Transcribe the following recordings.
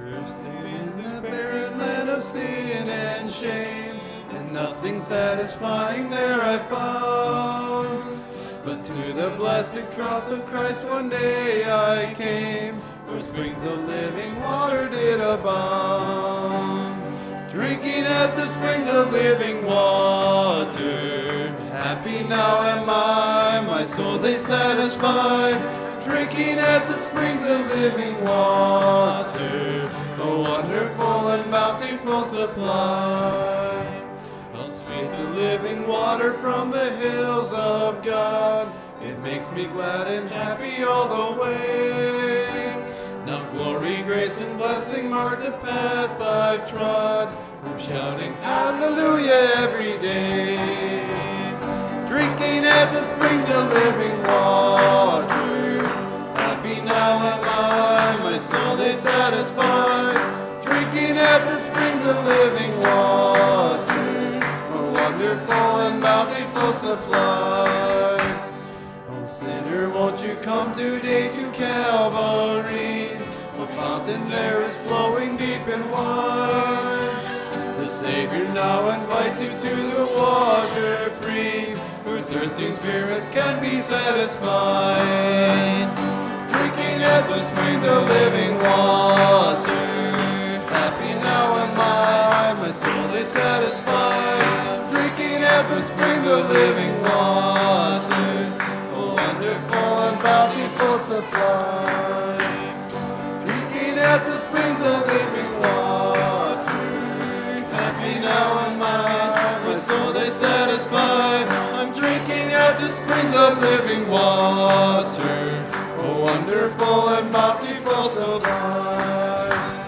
Thirsted in the barren land of sin and shame, and nothing satisfying there I found. But to the blessed cross of Christ one day I came, where springs of living water did abound. Drinking at the springs of living water, happy now am I, my soul they satisfy. Drinking at the springs of living water, a wonderful and bountiful supply. How sweet the living water from the hills of God, it makes me glad and happy all the way. Now glory, grace, and blessing mark the path I've trod. I'm shouting hallelujah every day. Drinking at the springs of living water, happy now am I, my soul they satisfy. Drinking at the springs of living water, a wonderful and bountiful supply. Oh sinner, won't you come today to Calvary? A fountain there is flowing deep and wide. The Savior now invites you to the water free, where thirsting spirits can be satisfied. Drinking at the springs of living water, happy now am I, my soul is satisfied. Drinking at the springs of living water, a wonderful and bountiful supply. Drinking at the springs of living water, happy now am I, my soul they satisfy. I'm drinking at the springs of living water, a wonderful and bountiful supply.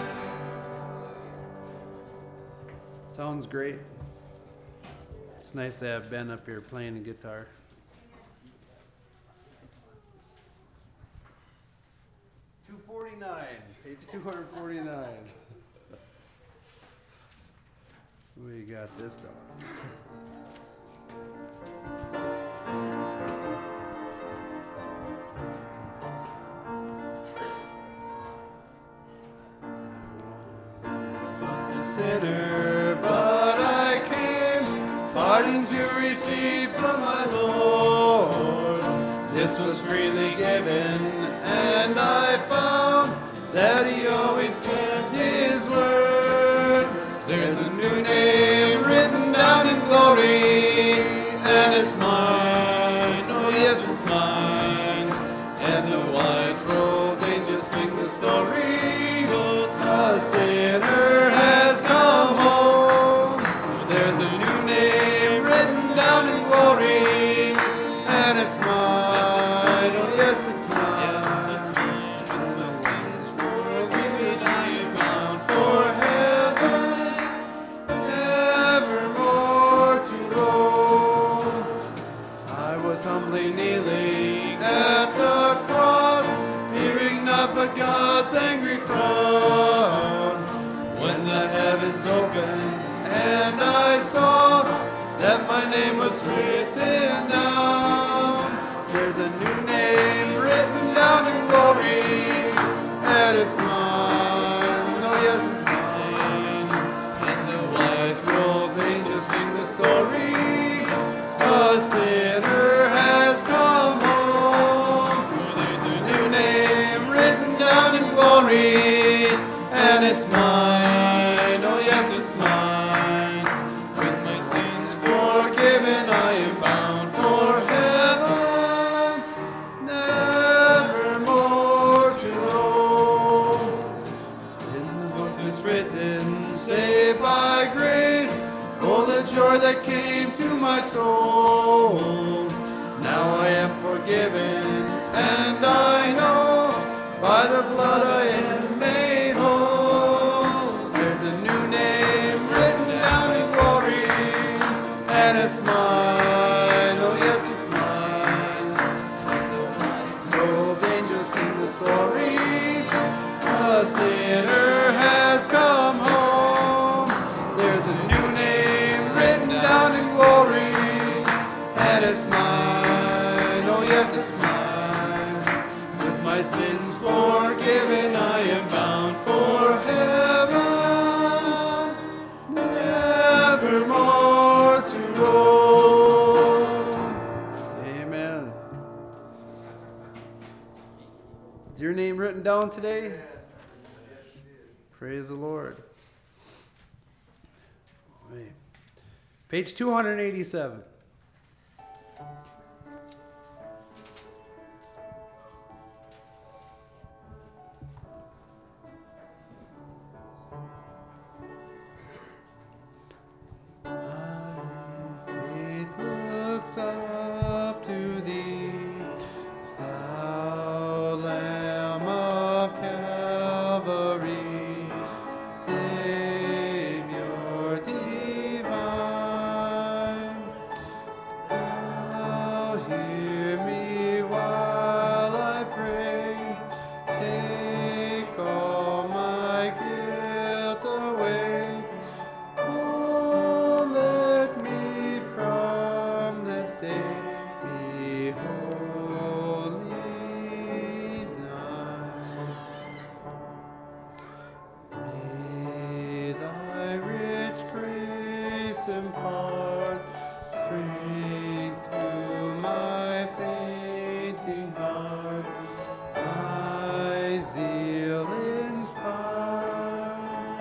Sounds great. It's nice to have Ben up here playing the guitar. Page 249. We got this done. I was a sinner, but I came, pardon to receive from my Lord. This was freely given, and I found that He always kept His word. There's a new name written down in glory, and it's mine, oh yes it's mine. And the white robed angels sing the story, a sinner has come home. There's a new name written down in glory, and it's mine, oh yes it's mine. And the sins forgiven, I am bound for heaven, evermore to go. I was humbly kneeling at the cross, fearing not but God's angry frown, when the heavens opened and I saw that my name was written down. There's a new name written down in glory, and it's mine, oh yes it's mine. And the white robed angels sing the story, a sinner has come home. There's a new name written down in glory, and it's mine, oh yes it's mine. With my sins forgiven, I am bound for heaven, nevermore to know. In the book is written, saved by grace, oh the joy that came to my soul. Now I am forgiven, and I know by the blood I am made whole. There's a new name written down in glory, and it's mine, oh yes it's mine. Robed angels sing the story, a sinner has come home. There's a new name written down in glory, and it's mine, oh yes it's mine. With my sins forgiven, I am bound for heaven. written down today? Praise the Lord. Wait. Page 287. Up to thee, thou Lamb of Calvary, Savior divine. Thou hear me while I pray, take all my guilt away. Oh, let me from this day be wholly thine. May thy rich grace impart strength to my fainting heart, my zeal inspire,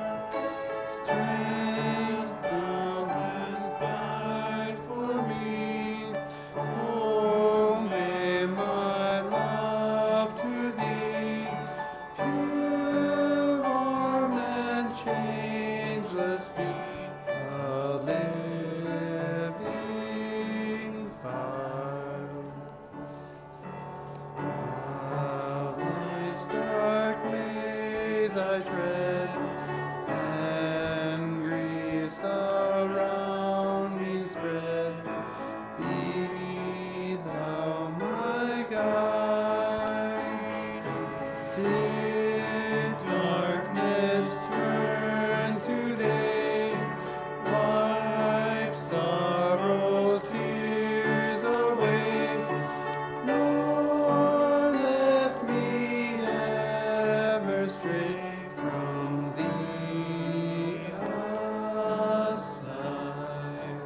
strength thou hast died for me. Oh, may my love to thee, pure, warm, and changeless be, a living fire. While life's dark maze I tread, and griefs around me spread, be thou my guide. Fit darkness turn to day, wipe sorrow's tears away, nor let me ever stray from thee aside.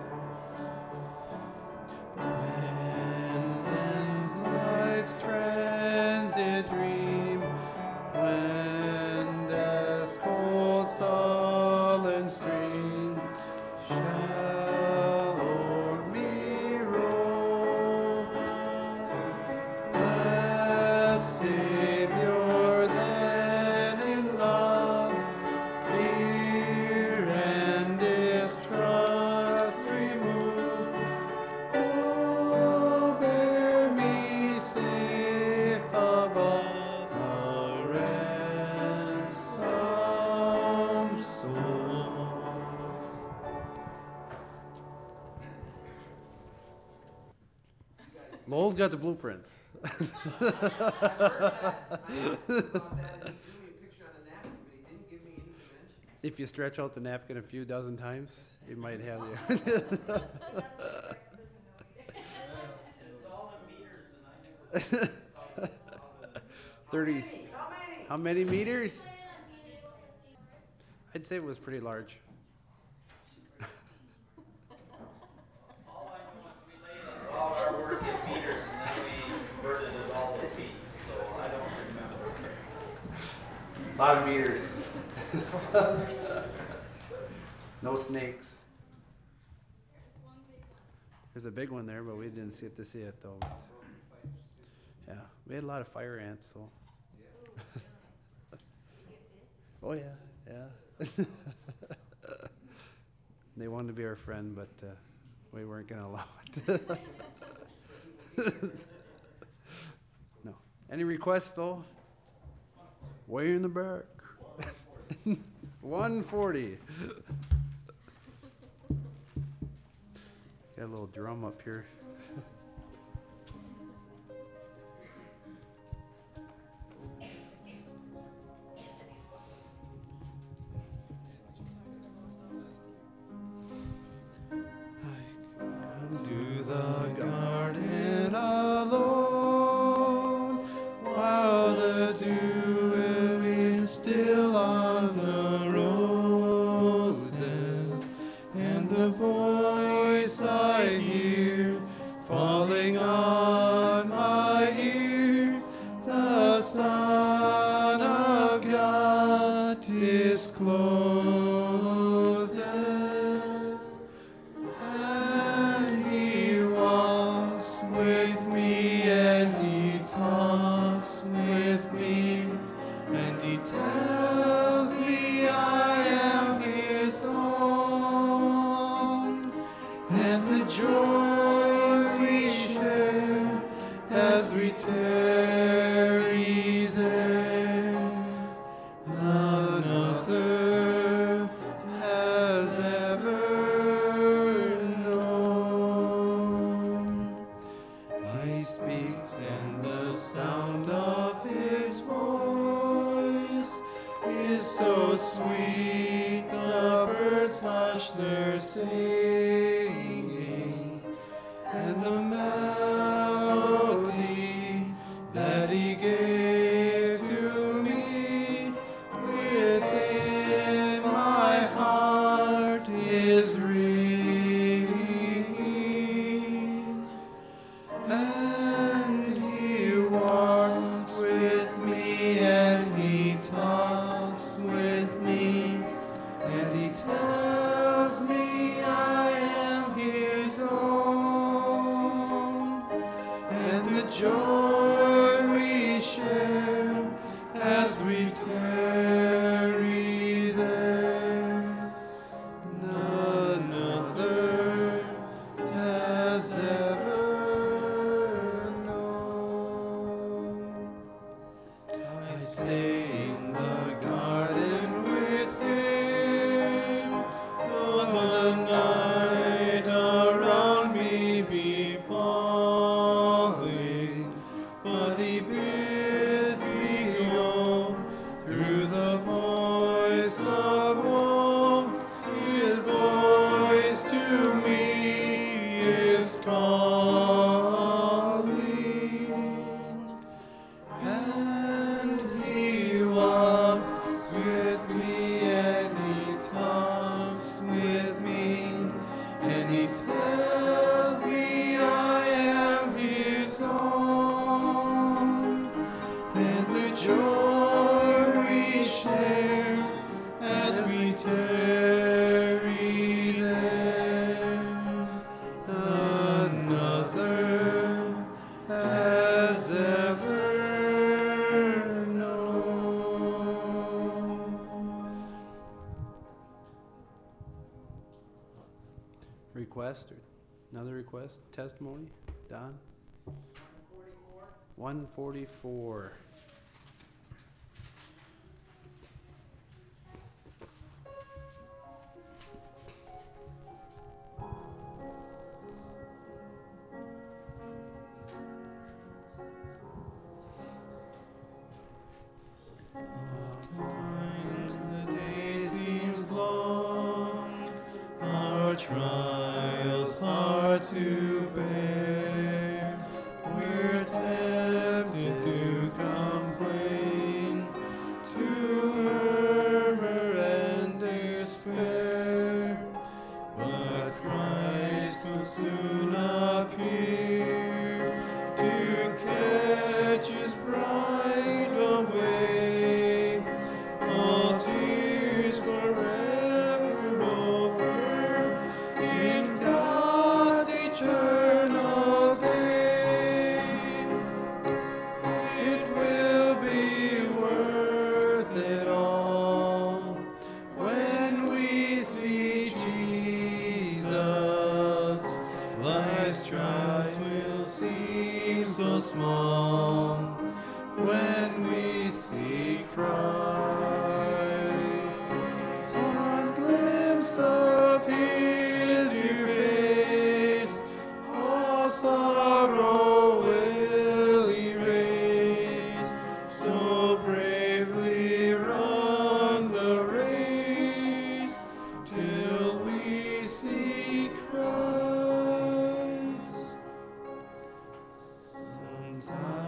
When ends life's transit dream, when death's cold sullen stream shall o'er me roll, blessed Savior, then in love, fear and distrust remove. Oh, bear me safe above the ransomed soul. Lowell's got the blueprints. If you stretch out the napkin a few dozen times, it might have you. It's all in meters and I never 30. How many meters? I'd say it was pretty large. all I know is we laid all our work in meters and then we converted it all to feet, so I don't remember. A lot of meters. No snakes. There's a big one there, but we didn't get to see it though. Yeah, we had a lot of fire ants, so. Oh yeah, yeah. They wanted to be our friend, but we weren't going to allow it. No. Any requests though? Way in the back. 140. Got a little drum up here. To the garden alone, while the dew is still on the roses, and the voice I hear falling on my ear, the Son discloses, and he walks with me, and he talks with me, and he tells me I am his own, and the joy we share as we tarry there, none other has ever known. He speaks, and the sound of his voice is so sweet, the birds hush their singing, and the melody that he gave to me within my heart is ringing, and he walks with me, and he talks with me, and he tells me I am his own, and the joy we share as we tarry there, none other has ever known. I stay in the garden with him, though the night around me be falling, but he bids me go through the voice of woe. His voice to me is calling, and he walks with me, and he talks with me, and he tells me I am his own, and the joy we share as we tarry there, none other has ever known. Request or another request, testimony, Don? 144. Times the day seems long, our trials hard to bear. We're tempted to complain, to murmur and despair, but Christ will soon appear to catch his bride away. All tears forever over in God's eternal day. It will be worth it all when we see Jesus. Life's trials will seem so small when we see Christ. One glimpse of his dear face, all sorrow will erase. So bravely run the race till we see Christ. Sometimes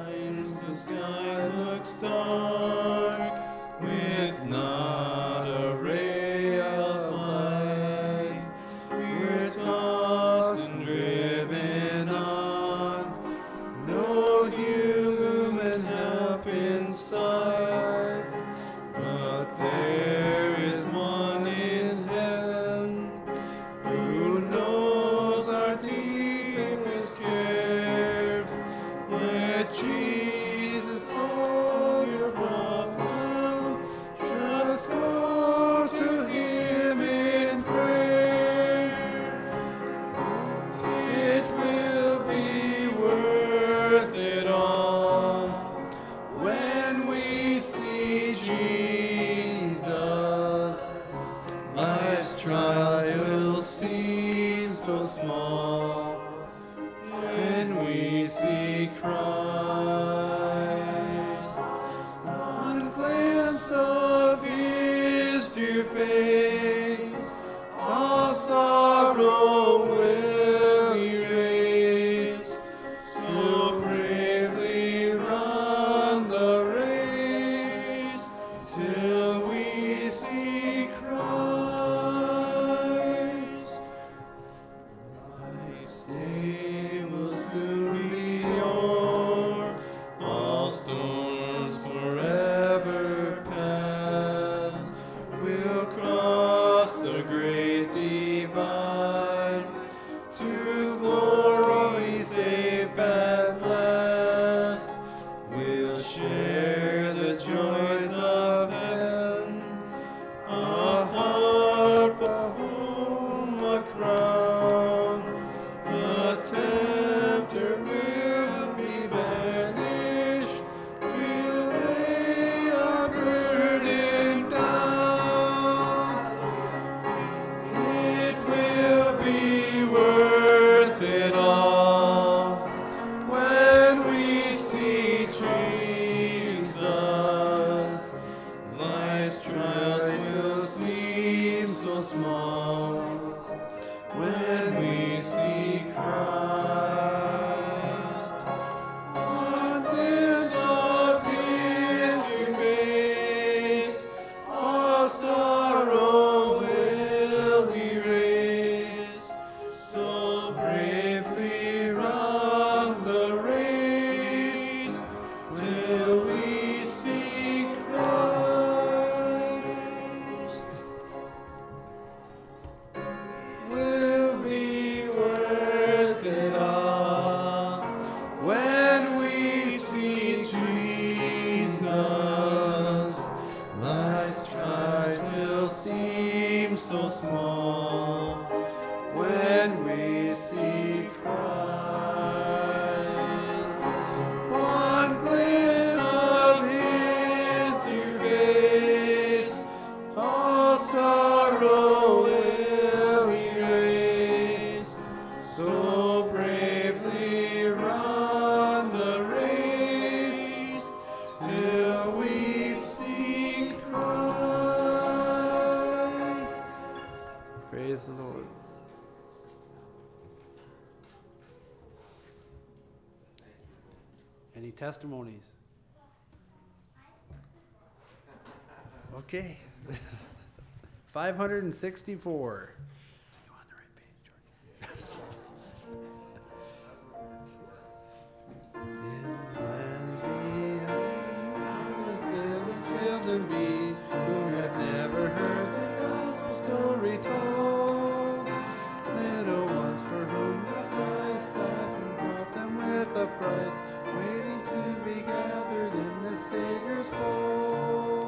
to face, all sorrow will erase. So bravely run the race till we see Christ. Life's day will soon be o'er, all storms forever past. We'll cross the great divide to glory safe at last. We'll share the joys of heaven, a harp, a home, a crown. The tempter will be banished. We'll lay our burden down. It will be worth it all when we see Jesus. Life's trials will seem so small when we see Christ. One glimpse of His true face, all sorrow will erase. So bravely run the race till we see Christ. Will be worth it all when we see Jesus. Life's trials will seem so small when we see Christ. One glimpse of His dear face, all sorrow will erase. So bravely run the race till we see Christ. Praise the Lord. Any testimonies? Okay. 564. You on the right page, Jordan? In the land beyond, little children be, who have never heard the gospel story told. Little ones for whom the Christ died and brought them with a price, waiting to be gathered in the Savior's fold.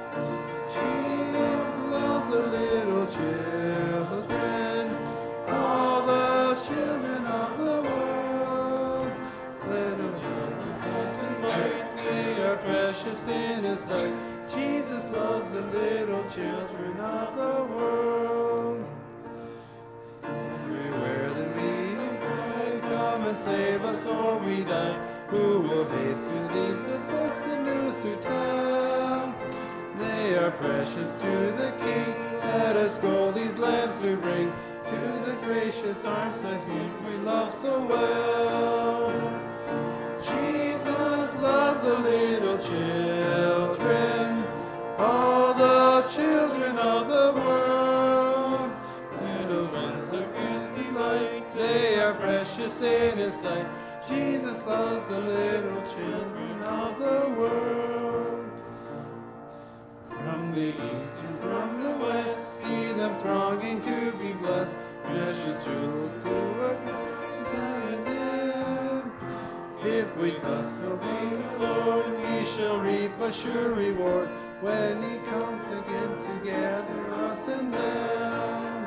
Jesus loves the little children, all the children of the world. Little young and white, they are precious in His sight. Jesus loves the little children of the world. Everywhere the meaning cry, come and save us or we die. Who will haste to these the blessed news to tell? They are precious to the King. Let us go these lambs to bring to the gracious arms of Him we love so well. Jesus loves the little children, all the children of the world. Little ones of His delight, they are precious in His sight. Jesus loves the little children of the world. From the east and from the west, see them thronging to be blessed. Precious jewels to our God is diadem. If we thus obey the Lord, we shall reap a sure reward when He comes again to gather us and them.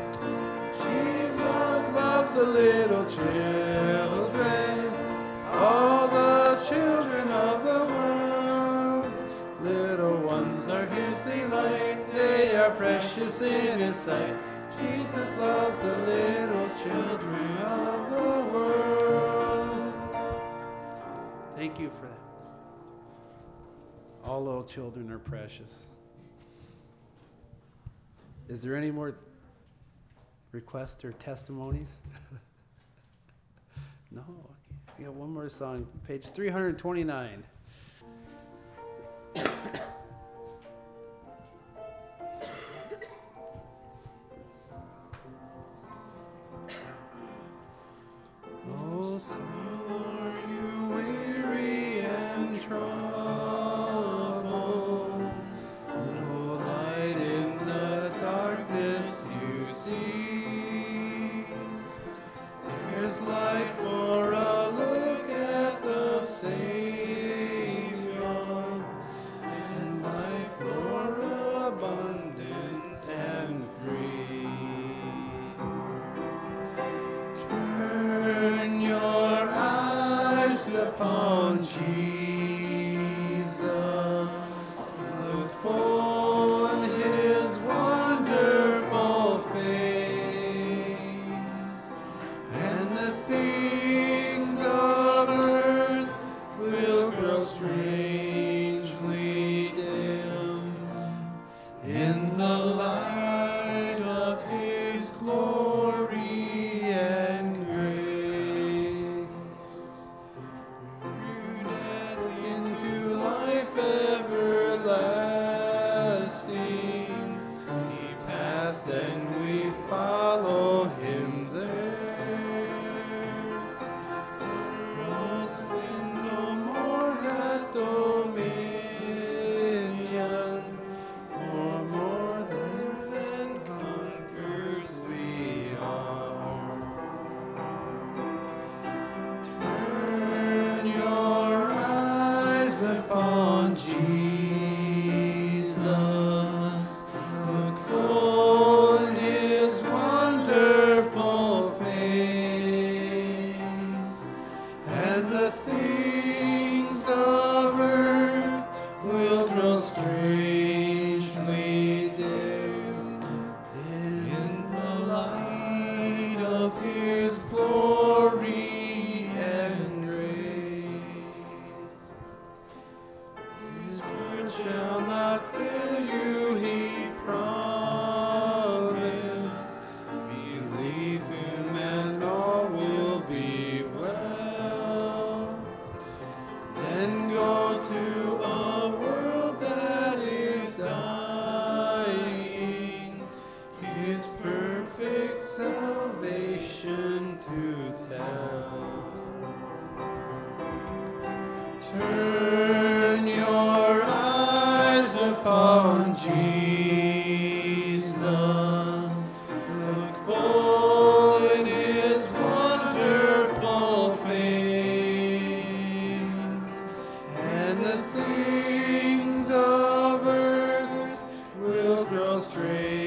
Jesus loves the little children, all the children of the world. Little ones are His delight, they are precious in His sight. Jesus loves the little children of the world. Thank you for that. All little children are precious. Is there any more requests or testimonies? No? Okay. We got one more song, page 329. Oh, soul, are you weary and troubled? No light in the darkness you see. There's light for a look at the Savior, and life more abundant and free. Turn your eyes upon Jesus. Look full in his wonderful face, and the things of earth will grow strangely dim in the light of his glory and grace. Through death into life everlasting, he passed and we follow him there. For us sin no more hath dominion, for more than conquerors we are. Turn your eyes upon Jesus. Look full in his wonderful face, and the things of earth will grow strangely dim in the light of his glory and grace. His word shall not fail you, he promised. Believe him and all will be well. Then go to a world that is dying, his perfect salvation to tell. Turn your eyes upon Jesus. Look full in his wonderful face, and the things of earth will grow strangely